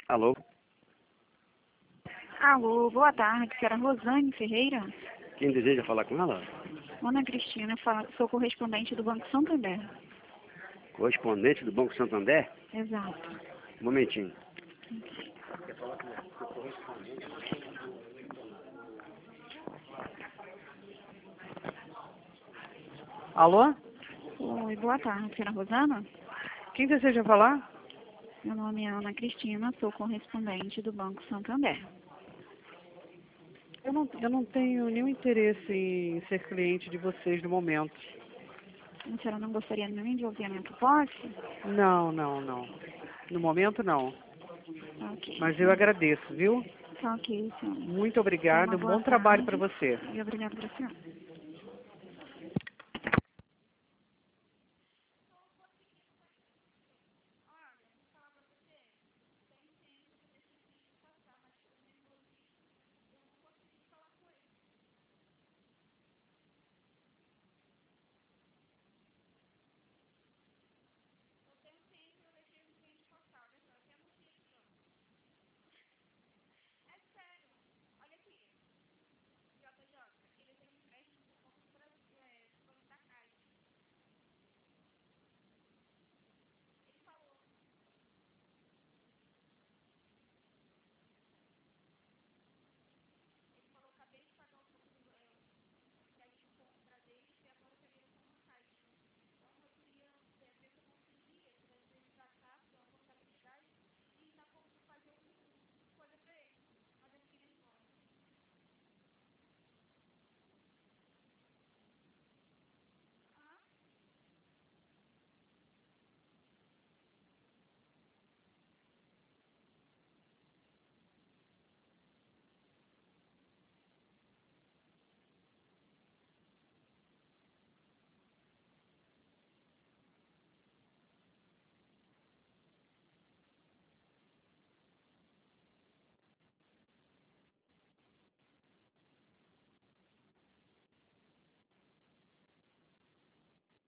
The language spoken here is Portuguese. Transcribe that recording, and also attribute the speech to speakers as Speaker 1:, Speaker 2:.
Speaker 1: Alô?
Speaker 2: Alô, boa tarde, senhora Rosane Ferreira.
Speaker 1: Quem deseja falar com ela?
Speaker 2: Ana Cristina, sou correspondente do Banco Santander.
Speaker 1: Correspondente do Banco Santander?
Speaker 2: Exato.
Speaker 1: Um momentinho.
Speaker 3: Alô?
Speaker 2: Oi, boa tarde, senhora Rosana.
Speaker 3: Quem deseja falar?
Speaker 2: Meu nome é Ana Cristina, sou correspondente do Banco Santander.
Speaker 3: Eu não tenho nenhum interesse em ser cliente de vocês no momento.
Speaker 2: A senhora não gostaria nem de ouvir a minha proposta?
Speaker 3: Não. No momento, não.
Speaker 2: Tá ok.
Speaker 3: Mas eu agradeço, viu?
Speaker 2: Tá ok, senhora.
Speaker 3: Muito
Speaker 2: Tenha
Speaker 3: obrigada.
Speaker 2: uma
Speaker 3: Um
Speaker 2: boa
Speaker 3: bom trabalho
Speaker 2: tarde
Speaker 3: para você.
Speaker 2: e obrigada para a senhora.